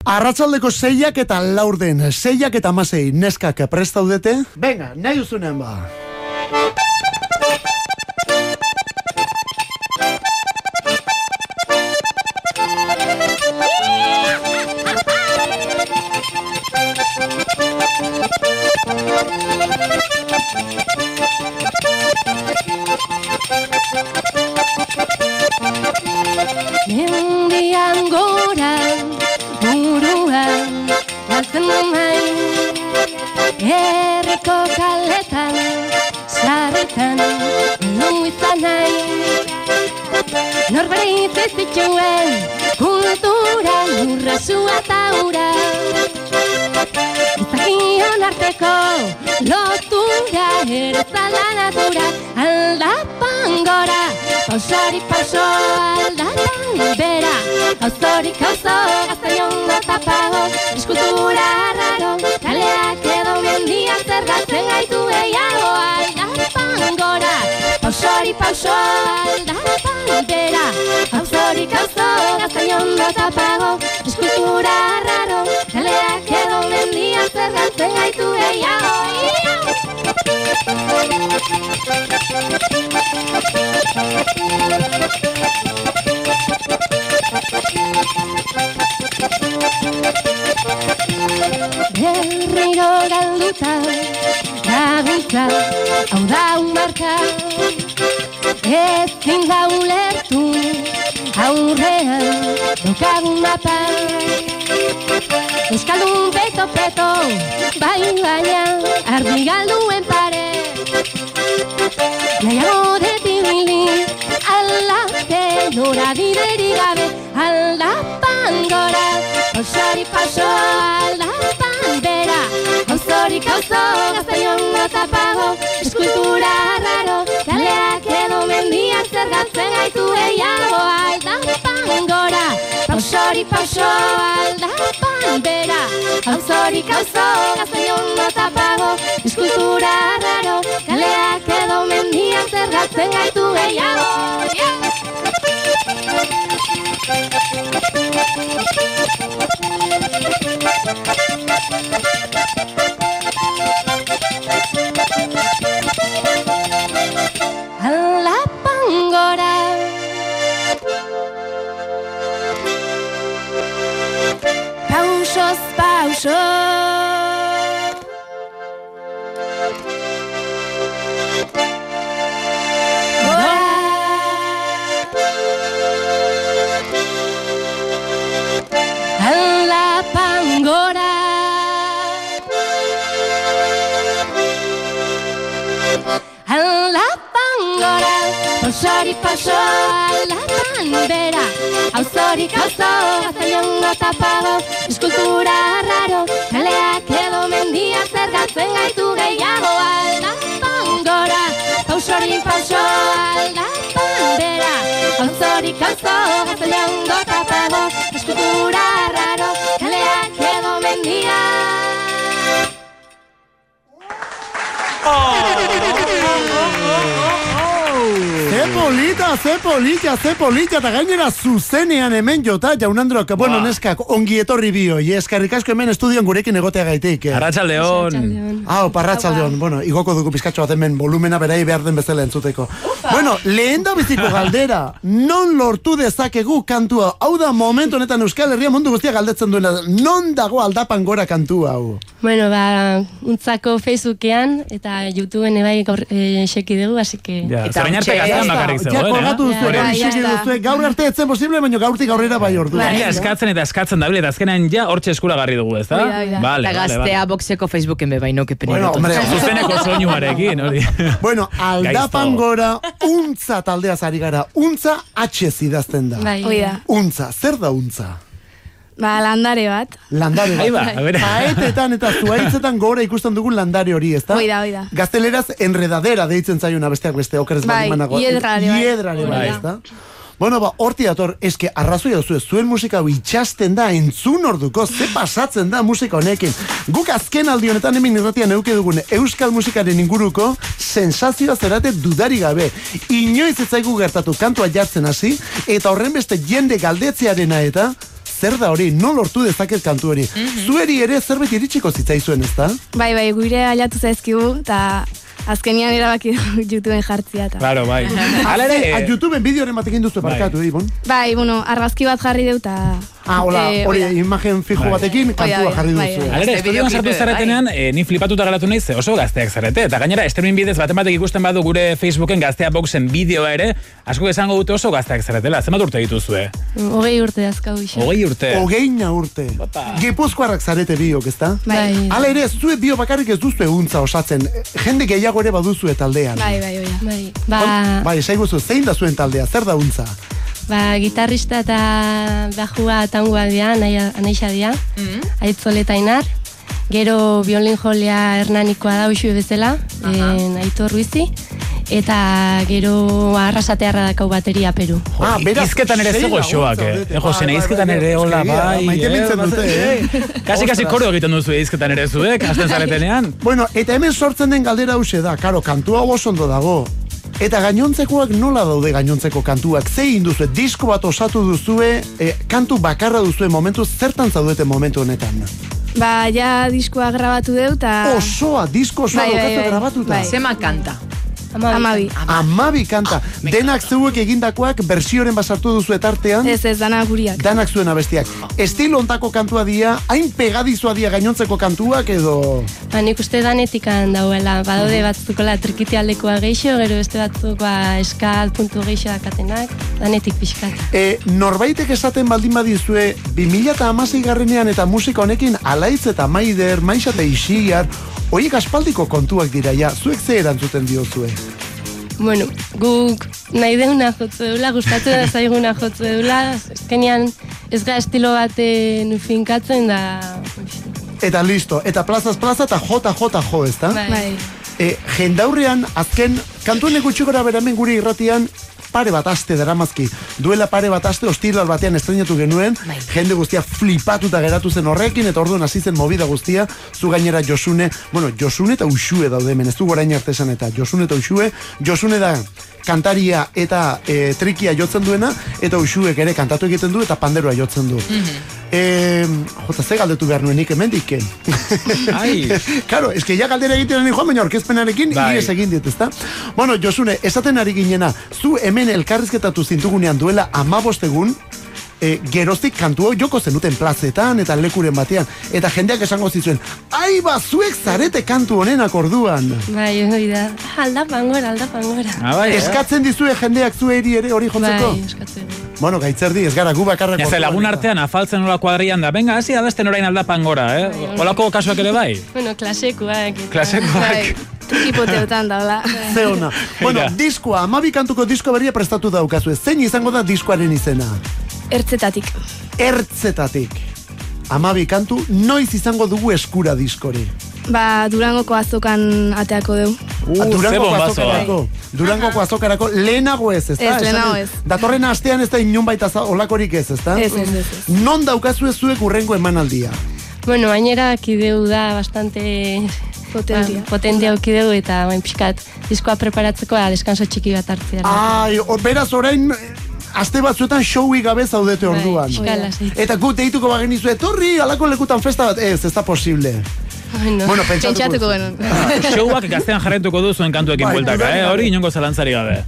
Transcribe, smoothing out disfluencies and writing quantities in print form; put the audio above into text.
Arratsaldeko 6 eta 4, 6 eta 6, neskak prest daudete? Venga, nahi uzunen ba. Mendian gora, buruan, galtzen nahi, herriko kaletan, sarretan, non izan nahi. Norbait ez dituen, kultura, lurra, sua eta ura. Izakion arteko, lotura, erezala natura, aldapan gora, pausari pauso, aldapan bera, hauzorik hauzo, gaztaion tapago, eskultura raro, kaleak edo mendiak zergatzen gaitu gehiago, aldapan gora, pausari pauso, aldapan bera, hauzorik hauzo, gaztaion tapago, eskultura raro, kaleak edo mendiak zergatzen gaitu gehiago. Berriro galduta, laguntza, hau da marka, ezin da ulertu, aurrean daukagun mapa. Euskaldun peto, baina ardi galduen pare. Nahiago depibili, aldape, norabideri gabe, aldapan gora, pausari pauso, aldapan bera, hauzorik hauzo, gaztaion tapago, eskultura raro, kaleak edo mendiak zergatzen gaitu gehiago, aldapan gora, pausari pauso, aldapan bera, hauzorik hauzo, gaztaion tapago, eskultura raro, kaleak edo mendiak zergatzen gaitu gehiago. Aldapan gora, pausoz pauso, aldapan gora, aldapan gora, pausari pauso, aldapan bera, hauzorik hauzo, gaztaion tapago, eskultura raro, kaleak edo mendiak zergatzen gaitu gehiago, aldapan gora, pausari pauso, aldapan bera, hauzorik hauzo, gaztaion tapago, eskultura raro, kaleak edo mendiak. Ze polita, eta gainera zuzenean hemen jota, jaunandroak, bueno, neskak, ongi etorri bioi, eskerrik asko hemen estudion gurekin egotea gaitik. Arratsaldeon. Arratsaldeon, bueno, igoko dugu pizkatxo bat hemen volumena berai behar den bezala entzuteko. Bueno, lehen da biziko galdera, non lortu dezakegu kantua, hau da momentu honetan Euskal Herria mundu guztia galdetzen duena, non dago aldapan gora kantua hau? Bueno, untzako Facebookean eta YouTubeen ebai xeki dugu, así que... Zerain arte gaztan bakarrik zegoen, gaur arte etzen posible, baina gaurtik aurrera bai ordu. Eskatzen dabil, eta azkenean ja hortxe eskuragarri dugu, ez da? Eta gaztea boxeko Facebooken bebaino, que bueno, zuzeneko soinuarekin, hori. Bueno, aldapan gora, untza taldeaz ari gara, untza H idazten da. Untza, zer da untza? Landare bat. Landare bat. Paetetan eta zuaitzetan gora ikusten dugun landare hori, ez da? Oida. Gazteleraz enredadera deitzen zaiuna besteak beste, okerez badimanago. Iedrare bai, ez da? Bueno, horti dator, eske arrazoia duzu, zuen musika hau itxasten da, entzun orduko, ze pasatzen da musika honekin. Guk azken aldi honetan hemen irratian euke dugun euskal musikaren inguruko sensazioa zerate dudari gabe. Inoiz ez zaigu gertatu kantua jartzen hasi, eta horren beste jende galdetzearena eta zer da hori, no lortu dezaket kantu hori. Zueri ere zerbait iritsiko zitzaizuen, ezta? Bai, gure aliatu zaizkigu, eta azkenian erabaki YouTubeen jartzia. Claro, bai. YouTubeen bideoren batekin duzu parkatu, Ibon? Bai, argazki bat jarri deu, eta... Hola, hori, imagen fijo batekin, kantua jarri duzu. Alere, estudioan sartu zaretenean, ni flipatuta geratu naiz, oso gazteak zarete. Eta gainera, streaming bidez batek ikusten badu gure Facebooken Gaztea Boxen bideoa ere, asko esango dute oso gazteak zaretela. Zenbat urte dituzue? 20 urte azkau iso. 20 urte. 20 urte. Gipuzkoarrak zarete biok, ezta? Bai. Hala ere, zue bio bakarrik ez duzue untza osatzen. Jende gehiago ere baduzue taldean. Bai. Esaiguzu, zein da zuen taldea, zer da untza? Gitarrista eta bajua tangua dira, anaixa dira, Aitzoleta Inar, gero violin jolea Hernanikoa da uxue bezala, Aitor Ruizi, eta gero Arrasatearra dakau bateria Peru. Izketan ere zego xoak, Josena, izketan ere hola bai. Maite mintzen dute, Kasi koro egiten duzu izketan ere zuek, azten zaretenean. Bueno, eta hemen sortzen den galdera hause da, karo, kantua oso ondo dago. Eta gainontzekoak nola daude gainontzeko kantuak? Zein duzue, disko bat osatu duzue, kantu bakarra duzue momentu, zertan zaudete momentu honetan? Ja diskoa grabatu deu, eta... Disko osoa daukatu grabatuta. Zema kanta. 12 kanta. Denak zeuek egindakoak bersioren basartu duzu etartean? Ez, danak guriak. Danak zuen abestiak. Estilo ontako kantua dia, hain pegadizua dia gainontzeko kantuak edo... Nik uste danetikan dauela, badaude batzukola trikiti aldekoa geixo, gero beste batzukoa eskal puntu geixo dakatenak, danetik pixkat. Norbaitek esaten baldin badizue, 2016 garrenean eta musika honekin Alaitz eta Maider, Maixa eta Ixiar, horiek aspaldiko kontuak dira, zuek ze erantzuten diozue? Bueno, guk nahi deuna jotzu deula, gustatzen da zaiguna jotzu deula, ezkenean ez ga estilo baten finkatzen da... Eta listo, eta plazaz plaza eta jo, ezta? Bai. Jendaurrean, azken, kantuenek gutxikora beramen guri irratian, pare bat aste daramazki. Duela pare bat aste ostiral batean estrenatu genuen, jende guztia flipatuta geratu zen horrekin, eta orduan hasi zen movida guztia, zu gainera Josune eta Uxue daude hemen, ez du gorain artesan eta Josune eta Uxue, Josune da kantaria eta trikia jotzen duena, eta Uxuek ere kantatu egiten du eta panderoa jotzen du. Jota, ze galdetu behar nuen nik hemendik? Karo, eske ja galdera egiten nien joan, baina orkezpenarekin ies egin dit, ezta? Bueno, Josune, esaten ari ginena, zu hemen elkarrizketatu zintugunean duela 15 egun, geroztik kantua joko zenuten plazetan eta lekuren batean, eta jendeak esango zizuen, zuek zarete kantu honenak orduan. Bai, hori da, aldapan gora. Eskatzen dizue jendeak zueri ere hori jotzeko? Bai, eskatzen. Bueno, gaitzerdi, ez gara gu bakarrak. Ez lagun artean afaltzen hola kuadrian da, venga, hasi abesten orain aldapan gora, Holako kasuak ere bai? Bueno, klasekoak. Tukipoteutan daula. Ze ona. Bueno, diskoa, 12 kantuko disko berria prestatu daukazu. Zein izango da diskoaren izena? Ertzetatik. 12 kantu, noiz izango dugu eskura diskori? Durangoko azokan ateako deu. Durangoko azokarako lehenago ez, ezta? Ez, lehenago ez. Datorren astean ez da inun baita olakorik ez, ezta? Ez. Non daukazu ez zuek urrengo emanaldia? Bueno, bainera kideu da bastante... Potentia ukideu eta pixkat diskoa preparatzeko deskanso txiki bat hartzea. Beraz orain... Aste batzuetan showi gabe zaudete orduan. Eta gu deituko bagenizu, etorri, alako lekutan festa bat, ez da posible. Bueno, pentsatuko genuen. Showak Gaztean jarretuko du zuen kantuekin bueltaka, hori inongo zalantzari gabe.